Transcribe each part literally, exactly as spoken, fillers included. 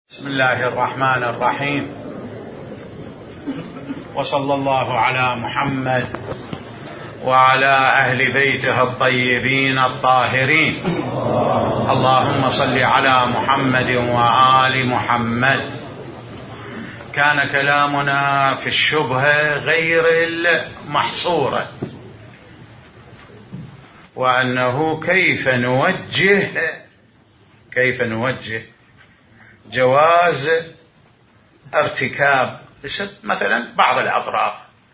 بسم الله الرحمن الرحيم، وصلى الله على محمد وعلى أهل بيته الطيبين الطاهرين. اللهم صل على محمد وآل محمد. كان كلامنا في الشبهة غير المحصورة، وأنه كيف نوجه كيف نوجه جواز ارتكاب مثلا بعض الأطراف.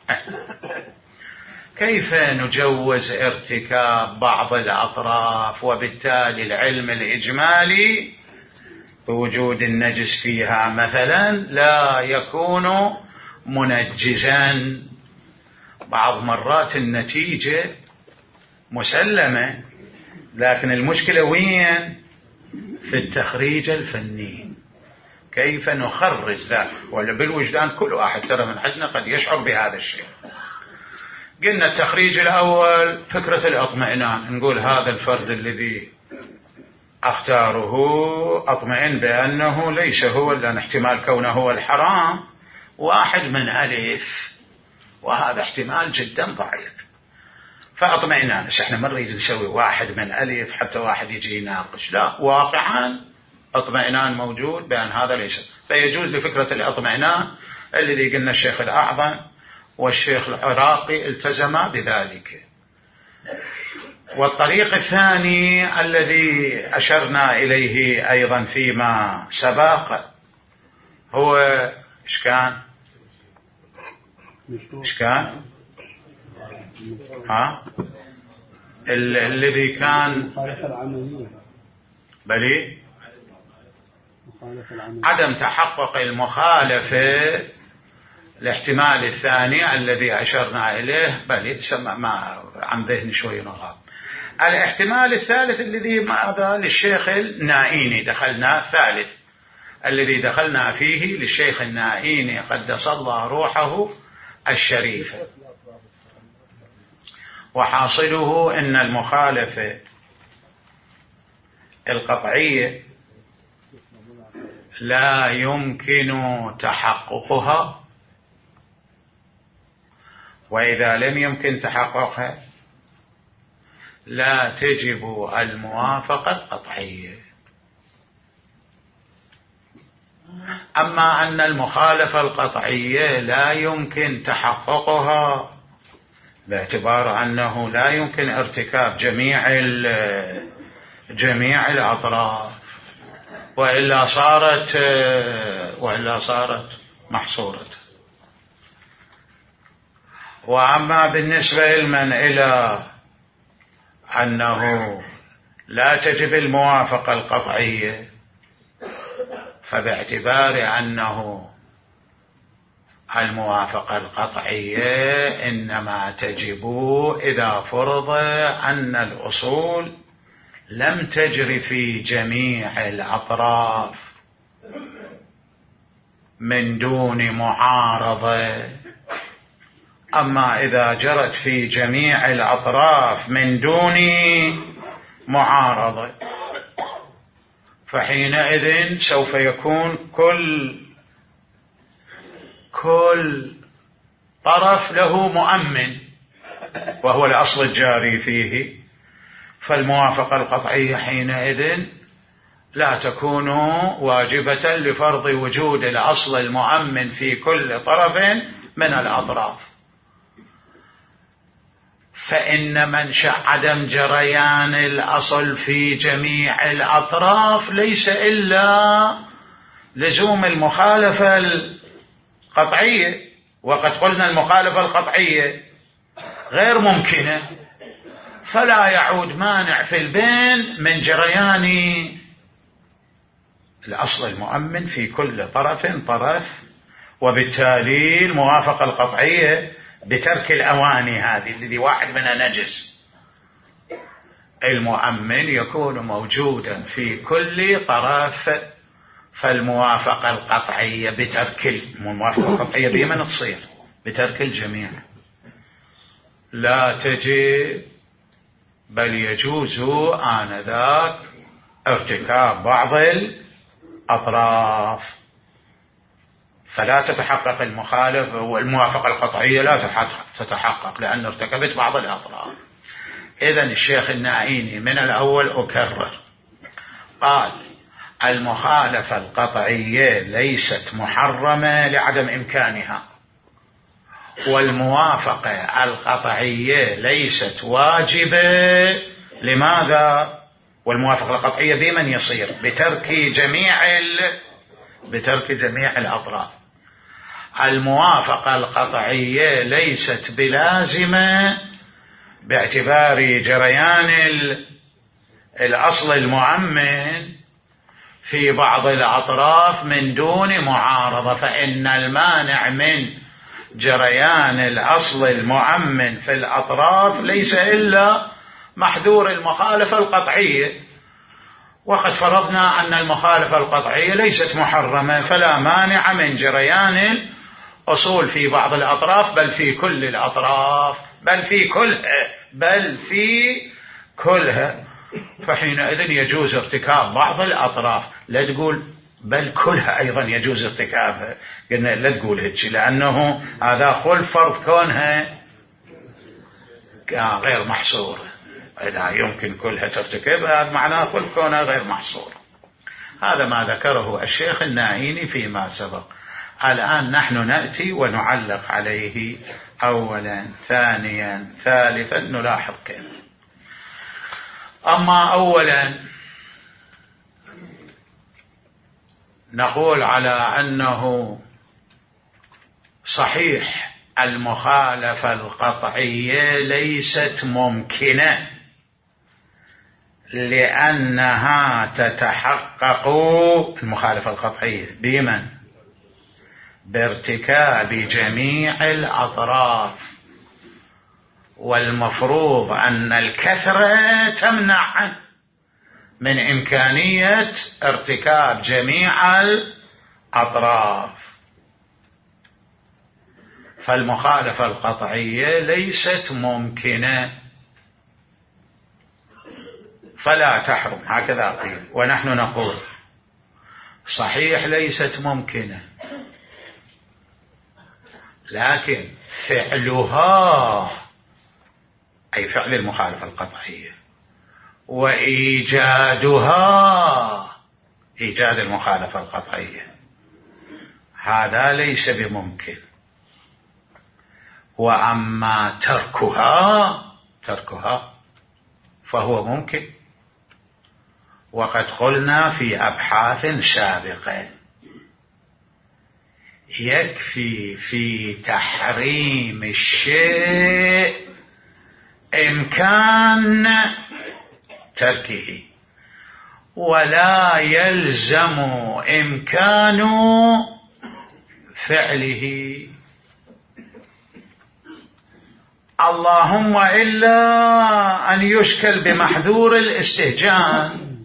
كيف نجوز ارتكاب بعض الأطراف وبالتالي العلم الإجمالي بوجود النجس فيها مثلا لا يكون منجزا. بعض مرات النتيجة مسلمة، لكن المشكلة وين؟ في التخريج الفني. كيف نخرج ذلك؟ ولا بالوجدان كل واحد ترى من حدنا قد يشعر بهذا الشيء. قلنا التخريج الأول فكرة الاطمئنان، نقول هذا الفرد الذي أختاره أطمئن بأنه ليس هو، لأن احتمال كونه هو الحرام واحد من ألف، وهذا احتمال جدا ضعيف، فأطمئنان. بس احنا ما نريد نسوي واحد من ألف حتى واحد يجي يناقش، لا، واقعا اطمئنان موجود بأن هذا ليس، فيجوز لفكرة الاطمئنان الذي قلنا الشيخ الأعظم والشيخ العراقي التزما بذلك. والطريق الثاني الذي أشرنا إليه أيضا فيما سبق هو إيش كان؟ إيش كان؟ ها؟ الذي كان بلي عدم تحقق المخالفة، الاحتمال الثاني الذي أشرنا إليه بلي ما عن ذهن شوي نغاب. الاحتمال الثالث الذي ماذا للشيخ النائيني دخلنا، ثالث الذي دخلنا فيه للشيخ النائيني قدس الله روحه الشريف. وحاصله أن المخالفة القطعية لا يمكن تحققها، وإذا لم يمكن تحققها لا تجب الموافقة القطعية. أما أن المخالفة القطعية لا يمكن تحققها باعتبار أنه لا يمكن ارتكاب جميع جميع الأطراف، وإلا صارت وإلا صارت محصورة. وأما بالنسبة لمن إلى أنه لا تجب الموافقة القطعية، فباعتبار أنه الموافقة القطعية إنما تجب إذا فرض أن الأصول لم تجري في جميع الأطراف من دون معارضة. أما إذا جرت في جميع الأطراف من دون معارضة، فحينئذ سوف يكون كل كل طرف له مؤمن، وهو الأصل الجاري فيه، فالموافقة القطعية حينئذ لا تكون واجبة لفرض وجود الأصل المؤمن في كل طرف من الأطراف. فإن منشأ عدم جريان الأصل في جميع الأطراف ليس إلا لزوم المخالفة القطعية، وقد قلنا المخالفة القطعية غير ممكنة، فلا يعود مانع في البين من جريان الأصل المؤمن في كل طرف طرف. وبالتالي الموافقة القطعية بترك الأواني هذه الذي واحد منها نجس، المؤمن يكون موجودا في كل طرف، فالموافقة القطعية بترك الموافقة القطعية بمن تصير بترك الجميع لا تجب، بل يجوز آنذاك ارتكاب بعض أطراف، فلا تتحقق المخالف والموافقة القطعية لا تتحقق لأن ارتكبت بعض الأطراف. إذن الشيخ النعيني من الأول أكرر قال المخالفة القطعية ليست محرمة لعدم إمكانها، والموافقة القطعية ليست واجبة. لماذا؟ والموافقة القطعية بمن يصير؟ بترك جميع ال... بترك جميع الأطراف. الموافقة القطعية ليست بلازمة باعتبار جريان ال... الأصل المؤمن في بعض الأطراف من دون معارضة، فإن المانع من جريان الأصل المؤمن في الأطراف ليس إلا محذور المخالفة القطعية، وقد فرضنا أن المخالفة القطعية ليست محرمة، فلا مانع من جريان الأصول في بعض الأطراف بل في كل الأطراف بل في كلها بل في كلها. فحينئذ يجوز ارتكاب بعض الأطراف، لا تقول بل كلها أيضا يجوز ارتكابها، قلنا لا تقول هيك لأنه هذا خلف فرض كونها غير محصورة. إذا يمكن كلها ترتكبها هذا معناه خلف كونها غير محصورة. هذا ما ذكره الشيخ النعيني فيما سبق. الآن نحن نأتي ونعلق عليه أولا ثانيا ثالثا نلاحظ كيف. أما أولا نقول على أنه صحيح المخالفة القطعية ليست ممكنة لأنها تتحقق المخالفة القطعية بمن؟ بارتكاب جميع الأطراف، والمفروض أن الكثرة تمنع من إمكانية ارتكاب جميع الأطراف. فالمخالفة القطعية ليست ممكنة فلا تحرم، هكذا قيل. ونحن نقول صحيح ليست ممكنة، لكن فعلها أي فعل المخالفة القطعية وإيجادها إيجاد المخالفة القطعية هذا ليس بممكن. وأما تركها تركها فهو ممكن، وقد قلنا في أبحاث سابقة يكفي في تحريم الشيء إمكان تركه، ولا يلزم إمكان فعله، اللهم إلا أن يشكل بمحذور الاستهجان،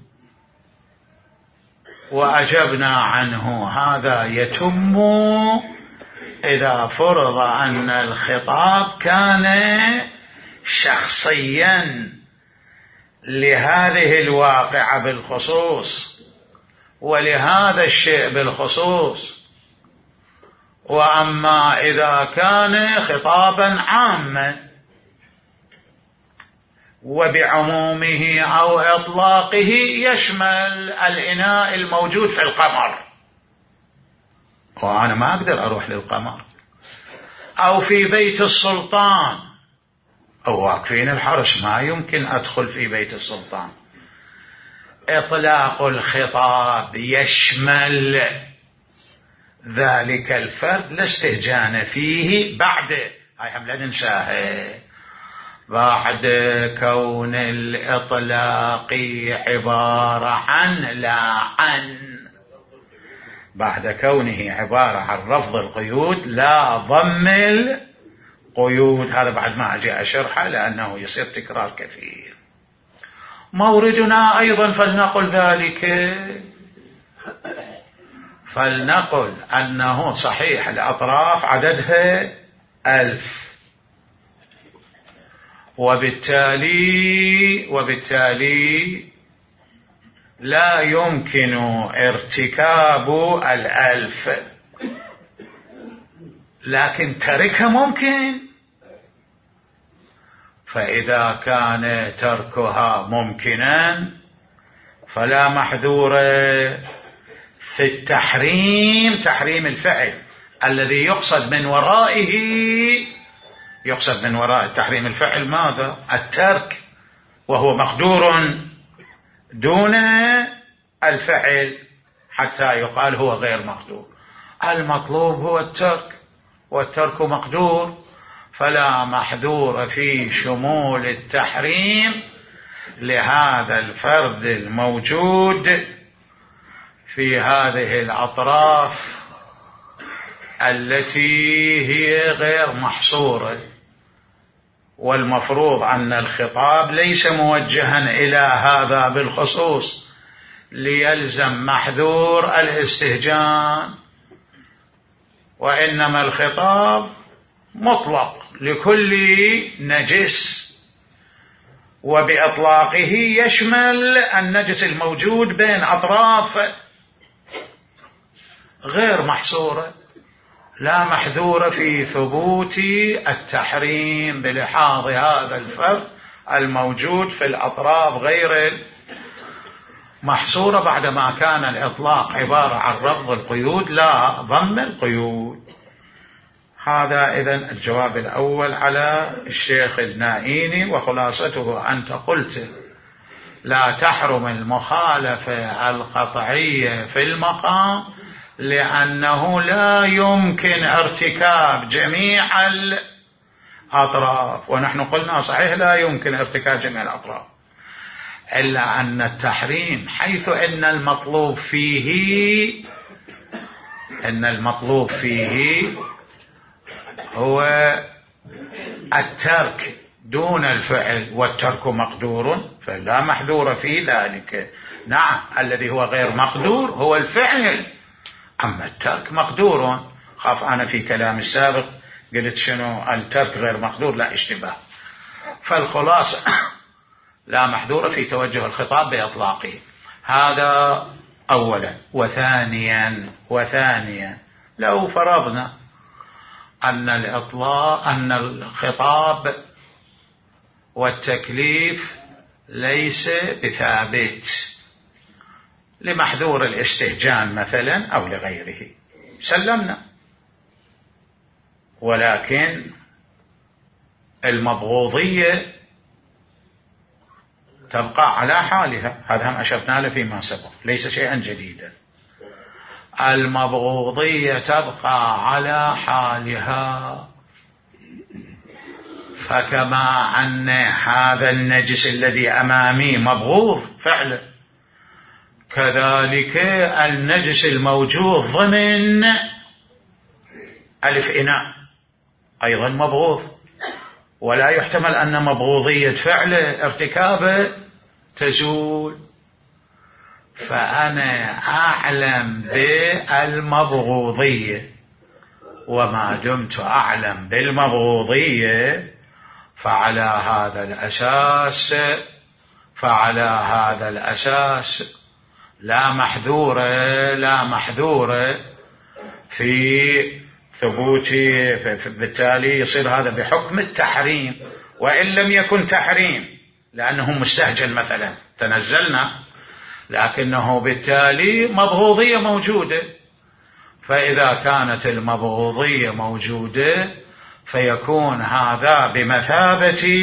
وأجبنا عنه هذا يتم إذا فرض أن الخطاب كان شخصيا لهذه الواقعة بالخصوص ولهذا الشيء بالخصوص. وأما إذا كان خطابا عاما وبعمومه أو إطلاقه يشمل الإناء الموجود في القمر، وأنا ما أقدر أروح للقمر، أو في بيت السلطان، أو واقفين الحرس ما يمكن أدخل في بيت السلطان. إطلاق الخطاب يشمل ذلك الفرد لا استهجان فيه بعد، هاي هم لا ننساها، بعد كون الإطلاق عبارة عن لا عن، بعد كونه عبارة عن رفض القيود لا ضم القيود. هذا بعد ما أجي أشرحه لأنه يصير تكرار كثير. موردنا أيضا فلنقل ذلك، فلنقل أنه صحيح الأطراف عددها ألف، وبالتالي وبالتالي لا يمكن ارتكاب الألف، لكن تركها ممكن. فإذا كان تركها ممكنا فلا محذور في التحريم، تحريم الفعل الذي يقصد من ورائه، يقصد من وراء تحريم الفعل ماذا؟ الترك، وهو مقدور دون الفعل حتى يقال هو غير مقدور. المطلوب هو الترك، والترك مقدور، فلا محذور في شمول التحريم لهذا الفرد الموجود في هذه الأطراف التي هي غير محصورة. والمفروض أن الخطاب ليس موجها إلى هذا بالخصوص ليلزم محذور الاستهجان، وإنما الخطاب مطلق لكل نجس، وبإطلاقه يشمل النجس الموجود بين أطراف غير محصورة. لا محذور في ثبوت التحريم بلحاظ هذا الفرق الموجود في الأطراف غير محصورة، بعدما كان الإطلاق عبارة عن رفض القيود لا ضم القيود. هذا إذن الجواب الأول على الشيخ النائيني، وخلاصته أنت قلت لا تحرم المخالفة القطعية في المقام لأنه لا يمكن ارتكاب جميع الأطراف، ونحن قلنا صحيح لا يمكن ارتكاب جميع الأطراف، إلا أن التحريم حيث أن المطلوب فيه أن المطلوب فيه هو الترك دون الفعل، والترك مقدور فلا محذور في ذلك. نعم، الذي هو غير مقدور هو الفعل، أما الترك مقدور. خاف أنا في كلام السابق قلت شنو الترك غير مقدور، لا اشتباه. فالخلاصة لا محذور في توجه الخطاب بإطلاقه، هذا أولا. وثانيا وثانيا لو فرضنا أن الإطلاق أن الخطاب والتكليف ليس بثابت لمحذور الاستهجان مثلا أو لغيره، سلمنا، ولكن المبغوضية تبقى على حالها، هذا هم أشرنا له فيما سبق، ليس شيئا جديدا. المبغوضية تبقى على حالها، فكما أن هذا النجس الذي أمامي مبغوض فعلا، كذلك النجس الموجود ضمن ألف إناء أيضا مبغوض، ولا يحتمل أن مبغوضية فعله ارتكابه تزول. فأنا أعلم بالمبغوضية، وما دمت أعلم بالمبغوضية فعلى هذا الأساس فعلى هذا الأساس لا محذور لا محذور في ثبوت، بالتالي يصير هذا بحكم التحريم، وإن لم يكن تحريم لأنه مستهجن مثلا تنزلنا، لكنه بالتالي مبغوضية موجودة. فإذا كانت المبغوضية موجودة فيكون هذا بمثابة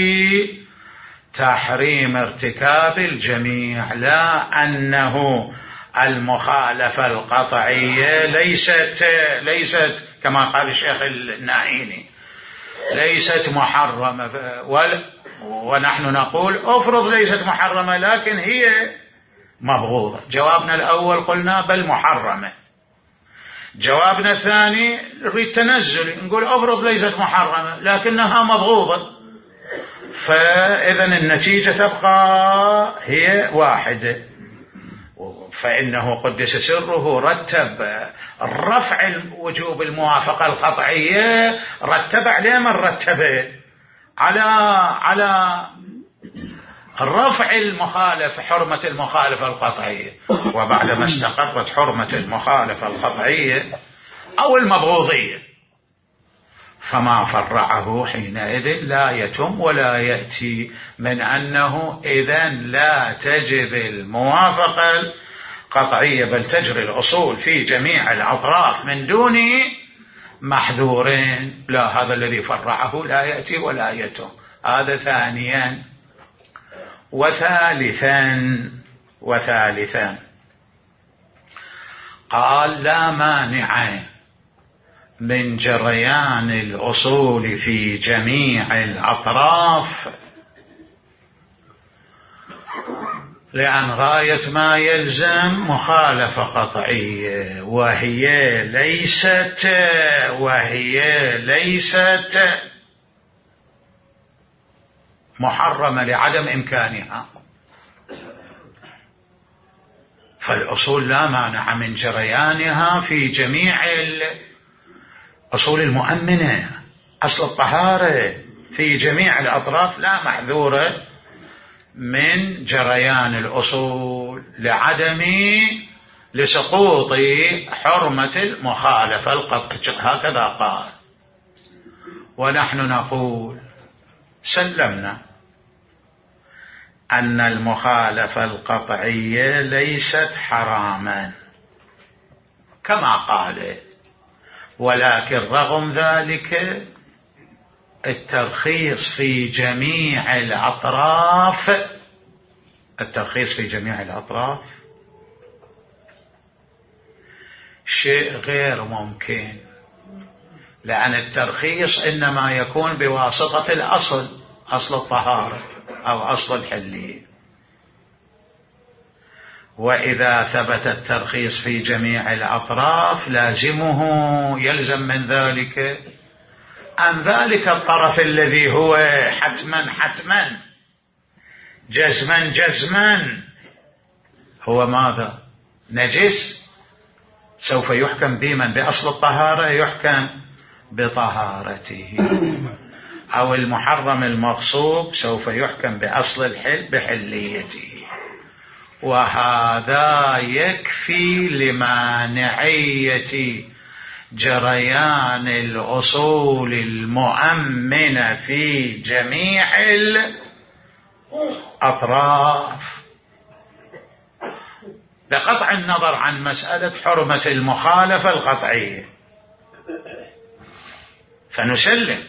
تحريم ارتكاب الجميع، لا أنه المخالفة القطعية ليست ليست كما قال الشيخ النائيني ليست محرمة، ونحن نقول افرض ليست محرمة لكن هي مبغوضة. جوابنا الأول قلنا بل محرمة. جوابنا الثاني نريد تنزل، نقول افرض ليست محرمة لكنها مبغوضة، فإذا النتيجة تبقى هي واحدة. فإنه قدس سره رتب رفع وجوب الموافقة القطعية، رتب عليه من رتبه على على رفع المخالفة، حرمة المخالفة القطعية، وبعدما استقرت حرمة المخالفة القطعية أو المبغوضية فما فرعه حينئذ لا يتم ولا يأتي من أنه إذن لا تجب الموافقة القطعية بل تجري الأصول في جميع الأطراف من دون محذورين. لا، هذا الذي فرعه لا يأتي ولا يتم. هذا ثانيا. وثالثا وثالثا قال لا مانع من جريان الأصول في جميع الأطراف، لأن غاية ما يلزم مخالفة قطعية وهي ليست وهي ليست محرمة لعدم إمكانها. فالأصول لا مانع من جريانها في جميع الأصول المؤمنة، أصل الطهارة في جميع الأطراف لا محذورة من جريان الأصول لعدم لسقوط حرمة المخالفة القطعية. هكذا قال. ونحن نقول سلمنا أن المخالفة القطعية ليست حراما كما قال، ولكن رغم ذلك الترخيص في جميع الأطراف الترخيص في جميع الأطراف شيء غير ممكن، لأن الترخيص إنما يكون بواسطة الأصل، أصل الطهارة أو أصل الحلية. وإذا ثبت الترخيص في جميع الأطراف لازمه يلزم من ذلك أن ذلك الطرف الذي هو حتما حتما جزما جزما هو ماذا؟ نجس، سوف يحكم بمن؟ بأصل الطهارة، يحكم بطهارته. أو المحرم المغصوب سوف يحكم بأصل الحل بحليته. وهذا يكفي لمانعية جريان الأصول المؤمنة في جميع الأطراف، بقطع النظر عن مسألة حرمة المخالفة القطعية. فنسلم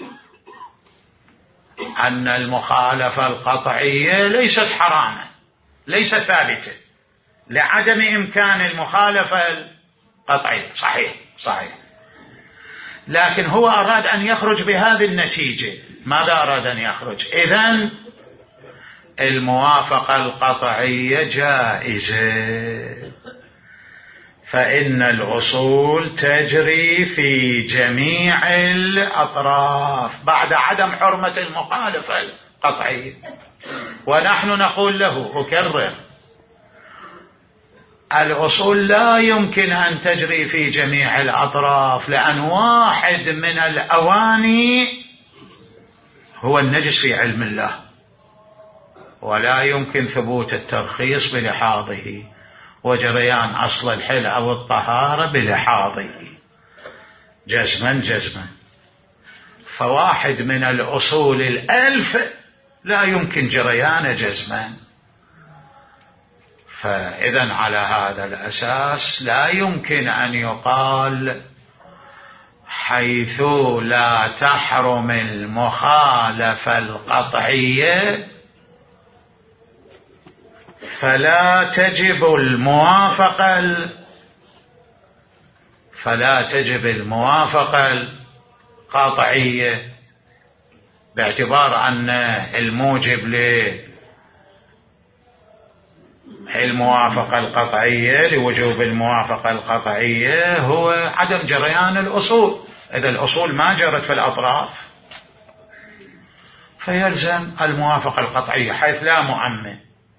أن المخالفة القطعية ليست حراما، ليست ثابتة لعدم إمكان المخالفة القطعية. صحيح صحيح. لكن هو أراد أن يخرج بهذه النتيجة. ماذا أراد أن يخرج؟ إذن الموافقة القطعية جائزة، فإن الأصول تجري في جميع الأطراف بعد عدم حرمة المخالفة القطعية. ونحن نقول له، أكرر، الأصول لا يمكن أن تجري في جميع الأطراف، لأن واحد من الأواني هو النجس في علم الله، ولا يمكن ثبوت الترخيص بلحاظه وجريان أصل الحل أو الطهارة بلحاظه جزما جزما. فواحد من الأصول الألف لا يمكن جريان جزما. فإذن على هذا الأساس لا يمكن أن يقال حيث لا تحرم المخالفة القطعية فلا تجب الموافقة فلا تجب الموافقة القطعية، باعتبار أن الموجب للموافقة القطعية لوجوب الموافقة القطعية هو عدم جريان الأصول. إذا الأصول ما جرت في الأطراف فيلزم الموافقة القطعية حيث لا مؤمن.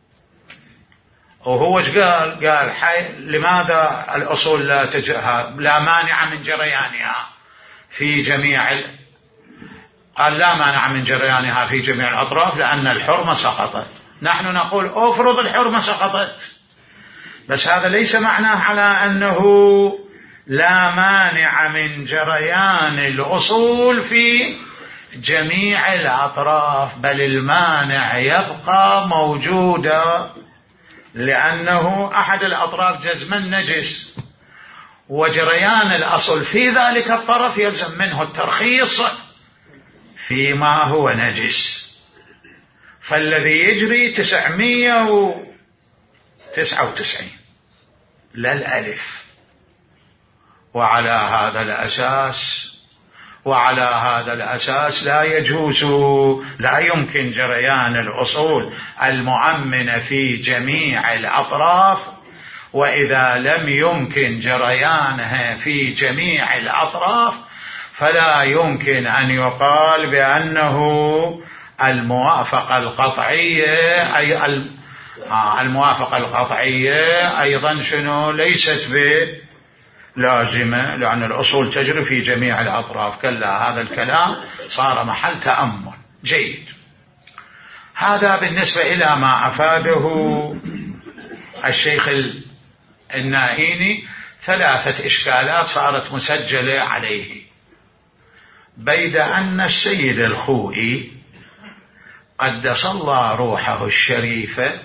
وهو ايش قال؟ قال حي... لماذا الأصول لا تجرها لا مانع من جريانها في جميع ال... قال لا مانع من جريانها في جميع الأطراف لأن الحرمة سقطت. نحن نقول أفرض الحرمة سقطت، بس هذا ليس معناه على أنه لا مانع من جريان الأصول في جميع الأطراف، بل المانع يبقى موجودا، لأنه أحد الأطراف جزما نجس، وجريان الأصل في ذلك الطرف يلزم منه الترخيص فيما هو نجس. فالذي يجري تسعمائة وتسعة وتسعين لا الألف. وعلى هذا الأساس وعلى هذا الأساس لا يجوز، لا يمكن جريان الأصول المعممة في جميع الأطراف، وإذا لم يمكن جريانها في جميع الأطراف فلا يمكن أن يقال بأنه الموافقة القطعية أي الموافقة القطعية أيضا شنو ليست بلازمة، لأن الأصول تجري في جميع الأطراف. كلا، هذا الكلام صار محل تأمل. جيد. هذا بالنسبة إلى ما أفاده الشيخ النائيني. ثلاثة إشكالات صارت مسجلة عليه، بيد أن السيد الخوئي قدس الله روحه الشريفة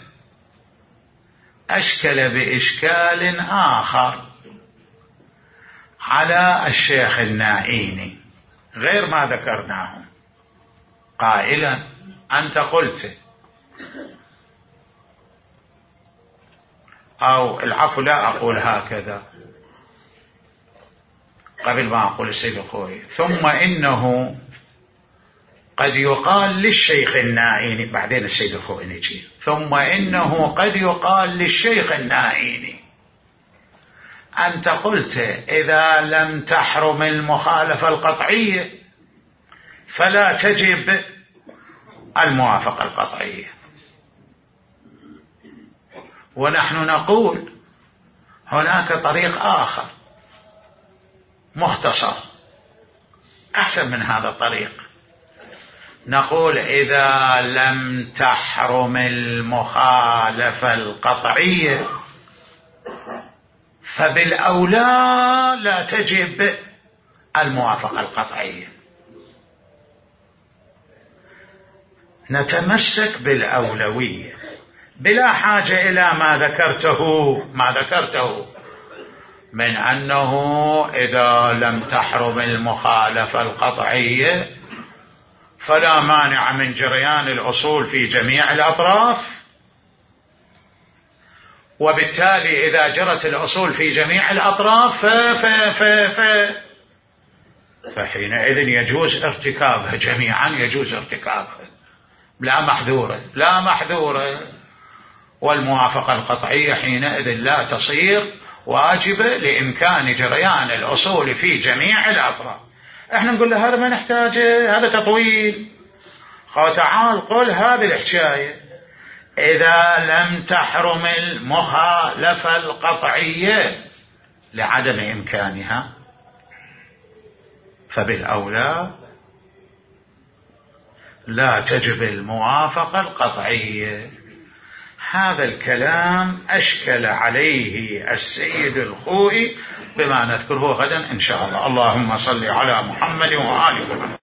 أشكل بإشكال آخر على الشيخ النائيني غير ما ذكرناه، قائلا: أنت قلت، أو العفو لا أقول هكذا قبل ما أقول السيد الخوئي، ثم إنه قد يقال للشيخ النائيني، بعدين السيد الخوئي يجي، ثم إنه قد يقال للشيخ النائيني: أنت قلت إذا لم تحرم المخالفة القطعية فلا تجب الموافقة القطعية. ونحن نقول هناك طريق آخر مختصر أحسن من هذا الطريق. نقول إذا لم تحرم المخالفة القطعية فبالأولى لا تجب الموافقة القطعية. نتمسك بالأولوية بلا حاجة إلى ما ذكرته ما ذكرته من أنه إذا لم تحرم المخالفة القطعية فلا مانع من جريان الأصول في جميع الأطراف، وبالتالي إذا جرت الأصول في جميع الأطراف ف ف ف ف فحينئذ يجوز ارتكابها جميعا، يجوز ارتكابها لا محذورة لا محذورة، والموافقة القطعية حينئذ لا تصير واجبة لإمكان جريان الأصول في جميع الأطراف. احنا نقول له هذا ما نحتاجه، هذا تطويل. قال تعال قل هذه الحكاية: إذا لم تحرم المخالفة القطعية لعدم إمكانها فبالأولى لا تجب الموافقة القطعية. هذا الكلام أشكل عليه السيد الخوئي بما نذكره غدا إن شاء الله. اللهم صل على محمد وآل محمد.